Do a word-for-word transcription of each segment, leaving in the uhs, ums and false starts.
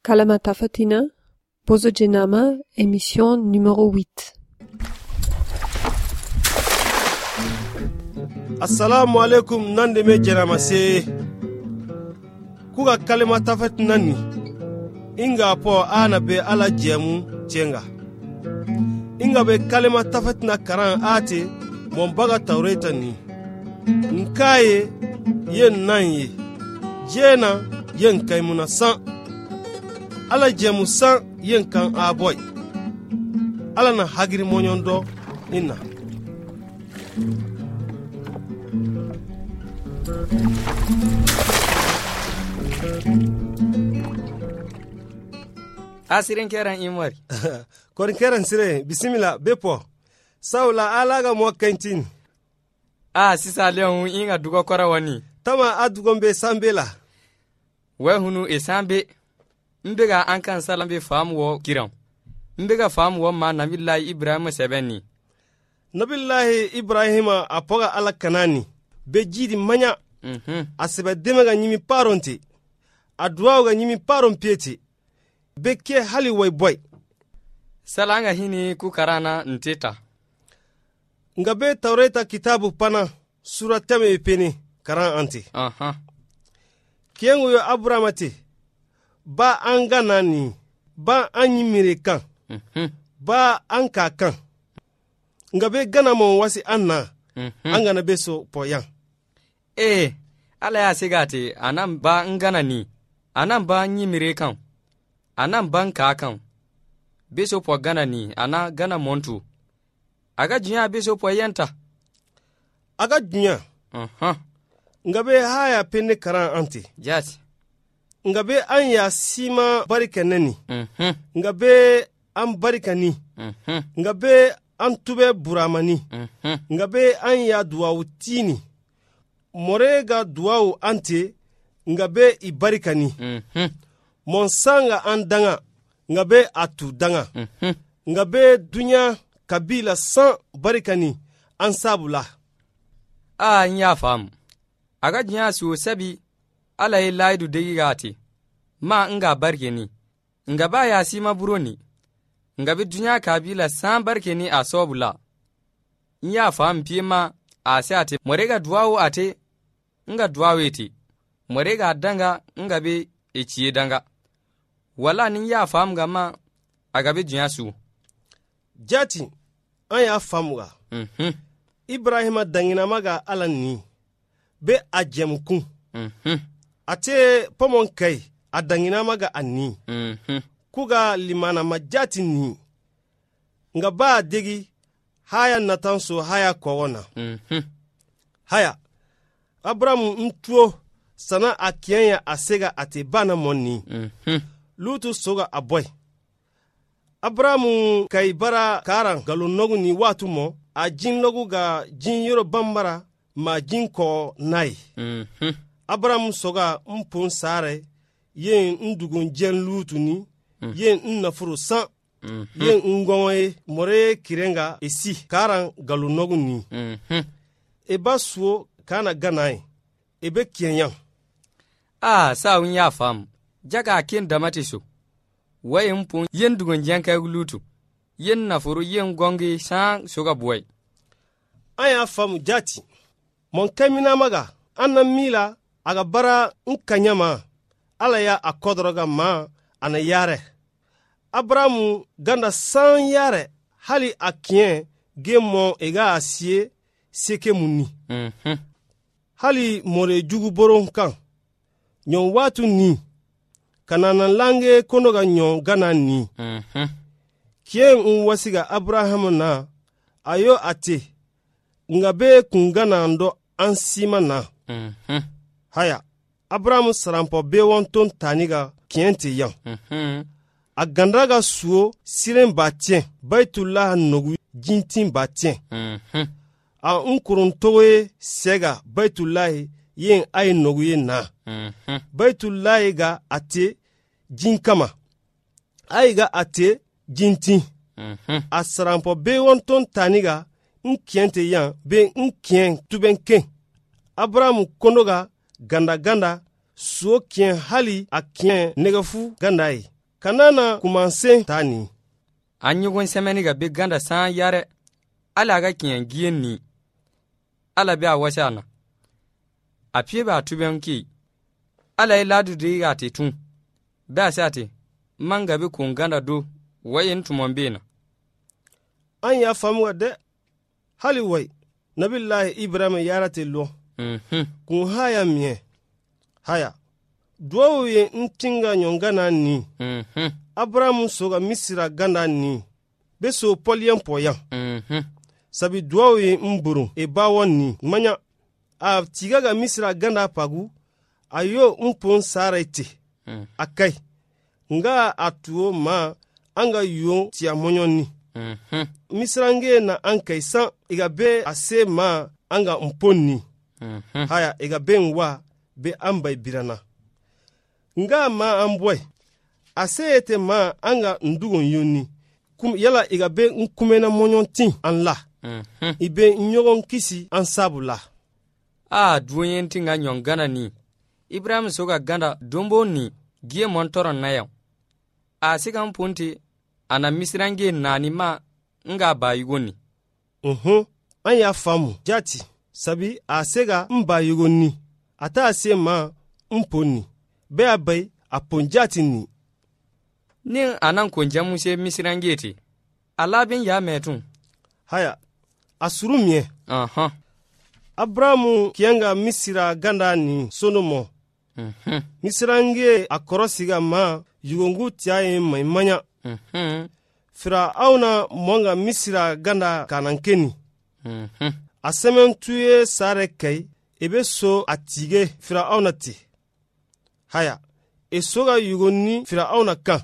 Kalamatafatina, Bozo Djenama, émission numéro huit. Assalamu alaikum nande me Djenama se. Kuga Kalamatafatina ni. Inga po ana be ala jemu tienga. Inga be Kalamatafatina karan ate mombaga taureta ni. Nkaye yen nanye. Jena yen kaimuna san. Ala jemu san yen kan aboy. Ala na hagiri monyondo inna. Asirin keran imwari. Korin keran sire bismillah bepo. Saula alaga mo kantin. Ah sisa leon inga dugo kora wani. Tama adugombe sambela. We hunu esambe. Mbega ankan salambe famu wo kiram. Mbega famu wo ma nabillahi Ibrahim sebeni. Nabillahi Ibrahima apoga ala kanani. Bejidi manya. Mhm. Asebe demega nyimi paronte. Adwaga nyimi paron pieti. Beke hali way boy. Salanga hini kukarana nteta. Ngabe taureta kitabu pana sura teme epeni karan anti. Aha. Kiengu yo Abrahamati. Ba angana ni. Ba anyimire kan. Mhm. Ba anka kan. Ngabe gana mo wasi anna. Mhm. Angana beso poyan. Eh, ala ya sigati anam ba ngana ni. Anam ba nyimire kan. Anam ban kakan. Beso po gana ni ana gana montu. Aga jinya beso po yenta. Aga jinya. Uh-huh. Ngabe haya penne karan anti. Yes. Ngabe anya sima barika nani. Mhm. Ngabe am barika ni. Mhm. Ngabe antube buramani. Mhm. Ngabe anya duwa tini. Morega duwa ante ngabe ibarika ni. Mhm. Monsanga andanga ngabe atu danga. Mhm. Ngabe dunya kabila san barikani ansabula. Ah nya fam. Aga jinya su sabi ala yi laidu degi gati. Ma nga barke ni. Nga ba ya sima buroni. Nga bi dunya kabila san barke ni asobula. Nya fam pima ase ate morega duwawo ate nga duwaweti. Morega danga nga be echiye danga. Wala ni ya fam gama agabe jiyasu. Jati an ya famuga. Mhm. Ibrahima dangina maga ala ni. Be ajemkun. Mhm. Ate pomon kai a dangina maga ani. Mhm. Kuga limana majati ni. Nga ba degi haya natanso haya kowona. Mhm. Haya. Abraham mtuo sana akienya asega ate bana moni. Mhm. Lutu soga aboy. Abrahamu kai bara karan galo nogu ni watu mo a jin logu ga jin yoro bambara ma jin ko nai. Mhm. Abrahamu soga mpun sare yen ndugun jen lutu ni yen nnafuru san yen ngonwe more kirenga esi karan galo nogu ni. Mhm. Eba suo kana ganai ebe kienyan. Ah sa un ya fam. Jaga kin da matisu. Wayin pun yen dugun janka gulutu. Yen na furu yen gongi san suga boy. Aya famu jati. Mon kamina maga anna mila aga bara nkanyama ala ya akodroga ma ana yare. Abrahamu ganda san yare hali akien gemo ega asie seke muni. Mhm. Hali more jugu boron kan. Nyon watu ni. Kanana lange konoga nyon gana ni. Mhm. Kien unwasiga Abraham na ayo ate ngabe kungana ndo ansima na. Mhm. Haya Abraham sarampo bewon ton taniga kiente yan. Mhm. Agandaga suo siren batien baitullah nogu jintin batien. Mhm. A unkurun towe sega baitullah yen ay nogu yen na. Mhm. Baitullahi ga ate jinkama. Ai ga ate jinti. Mhm. Asarampo be wonton taniga nkiente yan be nkien tubenken. Abraham konoga ganda ganda so kien hali a kien negafu gandai. kanana kumansen tani an ɲɔgɔn sɛmɛni ga be ganda san yare ala ga kiyan giyen ni ala be a wasa na a pie ba tuben ki ala yi ladu de ga te tun ba sa te man ga be kun ganda do wayin tumon be na an ya famu de hali wai nabillahi ibrahim yara te lo mhm kun haya miye haya duwawu ye ntinga nyongana ni mhm abraham soga misira ganda ni be so polien poyan mhm sabi duwawu ye mburu e bawon ni manya a tiga ga misira ganda pagu ayo mpon sarete mm. akai nga atuo ma anga yo tia monyon ni mhm misrange na ankai san igabe ase ma anga mpon ni mhm haya igabe nwa be amba birana nga ma amboy asete ma anga ndugon yoni kum yala igabe nkumena monyon tin anla mhm ibe nyogon kisi ansabula a duwen tinga nyongana ni ibrahim soga ganda dombo ni gie montoron na yau a sigan punti ana misrange nani ma nga bayugoni uhun an ya famu jati sabi a sega mba yugoni ata ase ma mponi be abai a ponjati ni ni anan konjamu se misrange ti alabin ya metun haya asurumye aha abrahamu kianga misira ganda ni sonomo mhm misrange akorosiga ma yugongu tiaye maimanya mhm Firauna monga misira ganda kanankeni mhm asemen tuye sare kai ebe so atige Firauna ti haya esoga yugonni Firauna kan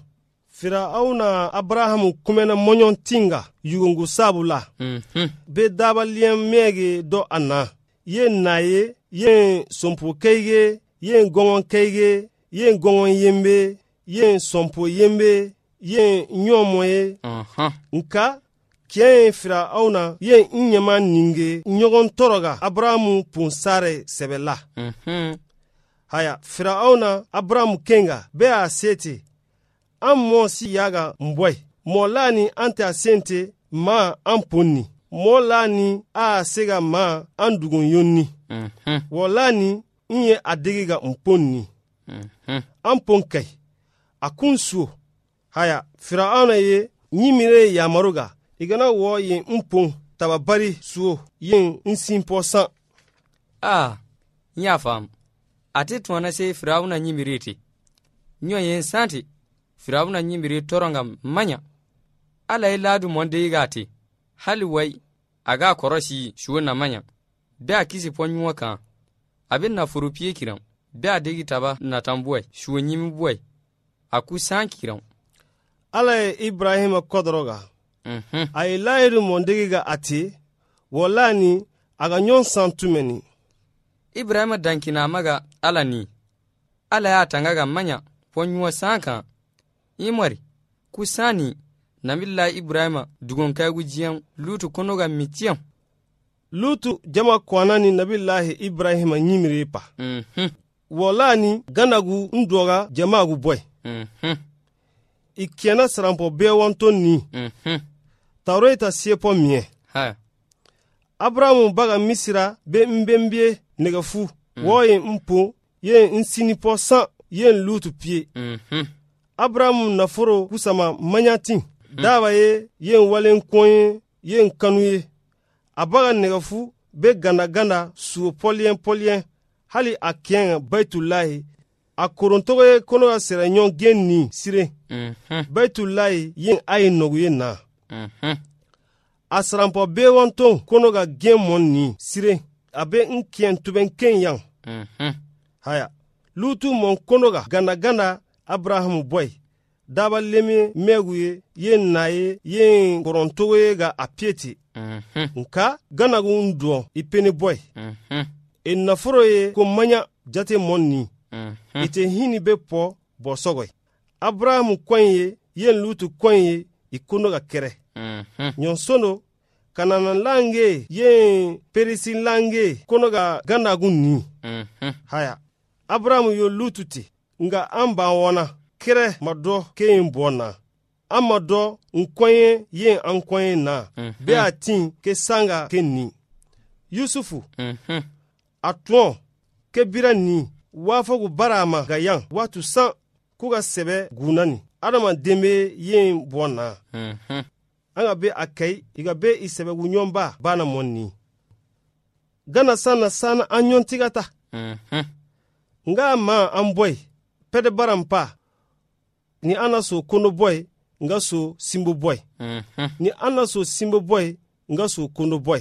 Firauna Abrahamu kumena monyon tinga yugongu sabula mhm be dabalien mege do ana ye naye ye sompo keige ye gongon keige ye gongon yembe ye sompo yembe ye nyomoye aha nka kien Firauna ye nyama ninge nyogon toroga Abrahamu punsare sebela mhm haya Firauna Abrahamu kenga be a sete ammo si yaga mboy molani ante asente ma amponni molani a sega ma andugun yonni mhm wolani nye adegiga mponni mhm ampon kai akunsuo haya Firauna ye nyimire ya maruga igana wo ye mpon tababari suo yin nsimpo san a nya fam ati tuana se Firauna nyimiriti nyo yen santi Firauna nyimiri toronga manya ala iladu monde igati hali wai aga koroshi shuona manya be akisi ponyuwa kan abin na furupie kiram be adegi taba na tambuai shuonyimi buai aku sanki kiram ala Ibrahim kodroga mhm ay lairu mondegiga ati wolani aga nyon santumeni Ibrahim dankina maga ala ni ala ya tangaga manya ponyuwa sanka imari kusani namilla Ibrahim dugon kagu jiyan lutu konoga mitiyam lutu jama kwanani nabillahi Ibrahim nyimire pa mhm wolani ganagu ndoga jamagu boy mhm ikiana sarampo be wonto ni mhm tawreta siepo mie ha Abrahamu baga misira be mbembie negafu mm. woye mpo ye nsinipo san ye lutu pie mhm Abrahamu naforo kusama manyatin mm. dawa ye ye walen koye ye kanuye abaga negafu be ganda ganda su polien polien hali akien baitullahi akorontoge kono sera nyon genni sire mhm baitullahi yin ay noguye na mhm asrampo be wonton kono ga gen monni sire abe nkien tuben kenyan mhm haya lutu mon kono ga ganda ganda Abrahamu boy daba lemi meguye yen naye yen korontoge ga apieti mhm nka ganagu ndo ipeni boy mhm e naforo ye ko manya jate monni mhm ite hini be po bosogoy Abrahamu kwenye yen lutu kwenye ikono ga kere mhm nyonsono kanana lange yen perisi lange kono ga ganagu ni mhm haya Abrahamu yo lututi nga amba wona kere ma dɔ ke yin bɔ na an ma dɔ n kɔɲe yen an kɔɲe na Mhm. be a tin ke sanga ke ni yusufu Mhm. a tɔn ke bira ni waafogu bara ma ga yan watu san ku ka sɛbɛ gunani adamaden be yen bɔ na Mhm. an ka be a kai i ka be i sɛbɛgu ɲɔnba bana mɔn ni gana san na sana an ɲɔn tigata Mhm. nga ma an boy pede baran pa ni ana so kono boy nga so simbo boy Mhm. ni ana so simbo boy nga so kono boy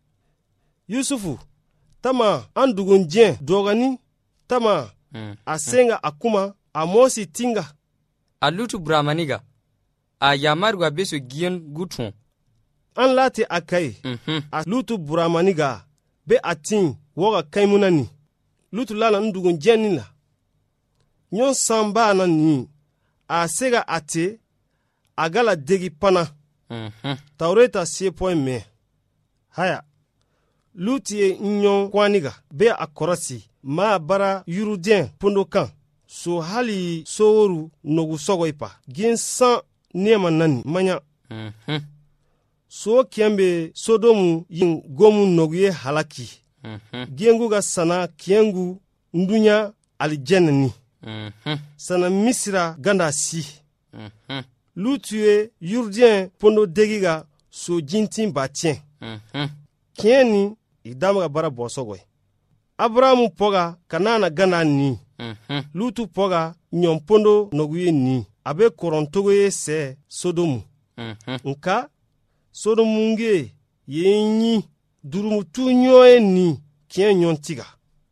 yusufu tama an dugun jien dogani tama Mhm. a senga akuma a mosi tinga A lutu bramaniga. A yamarwa beso giyan gutun. an lati a kai Mhm. a lutu buramaniga be a tin woga kaimunani lutu lana n dugun jien ni la nyon samba na ni a sega ate a gala degi pana Mhm. taureta sepoe me haya luti ye ɲɔn kwaniga be a kɔrɔsi ma bara yurudien pondo kan so hali soworu nogu sɔgɔi pa gen san niyama nani manya Mhm. so kiyɛn be sodomu yin gomu nogu ye halaki Mhm. gengu ga sana kiyɛngu ndunya alijɛnɛ ni Mhm. sana misira ganda si Mhm. lutu ye yurudien pondo degi ga so jintin ba tiɲɛ Mhm. kiyɛn ni i dama ka bara bɔsɔgɔ ye aburahamu pɔga ka n'a na gana ni Mhm. lutu pɔga ɲɔnpondo nogu ye ni a be kɔrɔntogo ye sɛ sodomu Mhm. nka sodomunge ye ɲi durumutu ɲɔ ye ni kiyɛn ɲɔn tiga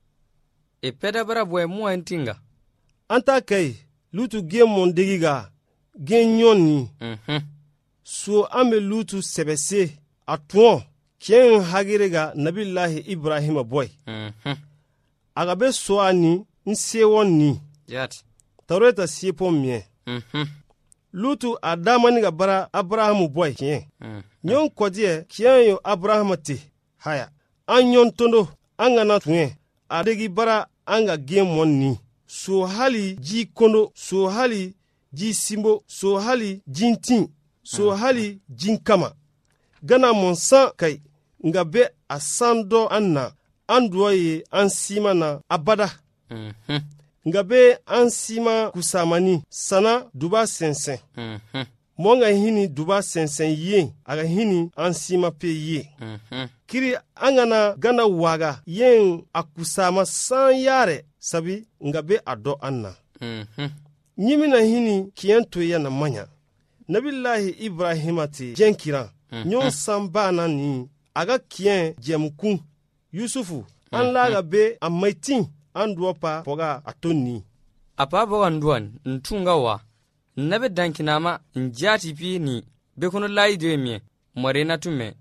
E peda bara boy mo entinga. an t'a kɛ lutu gen mɔndegi ga gen ɲɔ ni Mhm. so an be lutu sɛbɛse a tɔn kiyɛn hagire ga nabilahi ibrahima bɔy Mhm. a ka be so a ni n sewɔ ni Yat. taureta siepɔ miɛ Mhm. lutu a damani ka bara abrahamu bɔy kiyɛn Mhm. ɲɔn kɔdiɛ kiyɛn yo abrahama te haya an ɲɔn tondo an kana tuŋɛ a degi bara an ka gen mɔn ni so hali ji kondo so hali ji simbo so hali jintin so hali jin kama gana mɔn san kai nga be a san dɔ an na an duwɔ ye an sima na abada Mhm. nga be an sima kusamani sana duba sɛnsɛn Mhm. mɔn ka hini duba sɛnsɛn yen a ka hini an sima pe ye Mhm. kiri an kana gana waga yen a kusama san yare sabi nga be a dɔ an na Mhm. ɲimina hini kiyɛn to ya na manya nabilahi ibrahima te jɛn kiran ɲɔn san bana ni a ka kiyɛn jɛmukun yusufu an la ka be a maitin an duwɔ pa pɔga a to ni Apa bawan duwan ntunga wa. Nabe dankinama njati pi ni bekono lai de mi morena tume.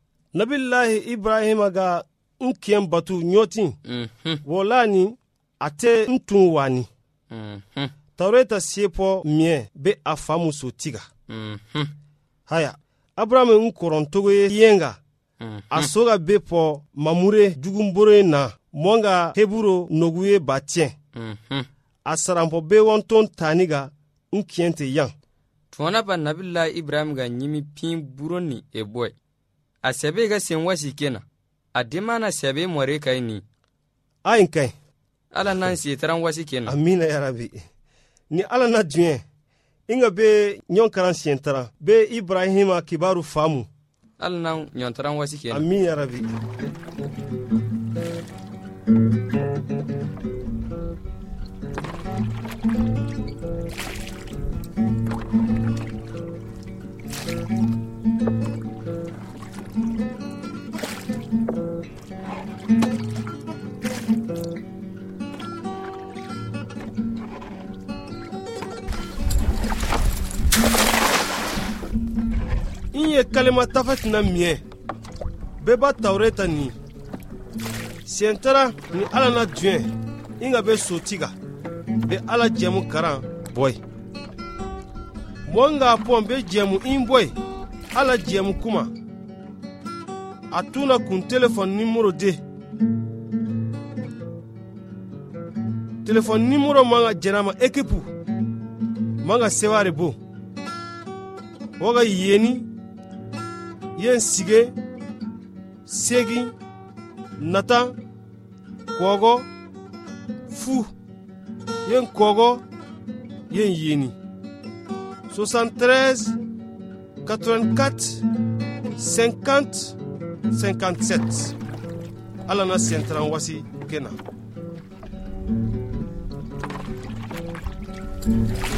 nabilahi ibrahima ga n kiyɛn batu ɲɔtin Mhm. wala ni a tɛ n tun wani Mhm. taureta siepɔ miɛ be a famuso tiga Mhm. haya abrahamu n kɔrɔntogo ye yenga Mhm. a so ka be pɔ mamure jugunboro na mɔn ka heburo nogu ye ba tiɲɛ Mhm. a saranpɔ be wɔnton tani ga n kiyɛn te yan Tuwana pa nabila Ibrahim ga nyimi pin buroni e boy. A sebe ga sen wasi kena. A demana sebe more kai ni. a yin kai Ala nan si taran wasi kena. amina ya rabi ni ala na diɲɛ inga be ɲɔn karan siɲɛ taran be ibrahima kibaru faamu Ala nan nyon taran wasi kena. amin ya rabi in ye kalima tafatina miɲɛ bɛɛ ba taureta ni siɲɛ tara ni ala na diɲɛ inga be sotiga be ala jɛmu karan bɔy mɔn nga pɔn be jɛmu in bɔy ala jɛmu kuma a tuna kun telefon nimero de telefon nimero manga jɛnama ekipu manga seware bo woga yeni yen sige segi nata kogo fu yen kogo yen yeni soixante-treize quatre-vingt-quatre cinquante cinquante-sept ala na sentran wasi kena.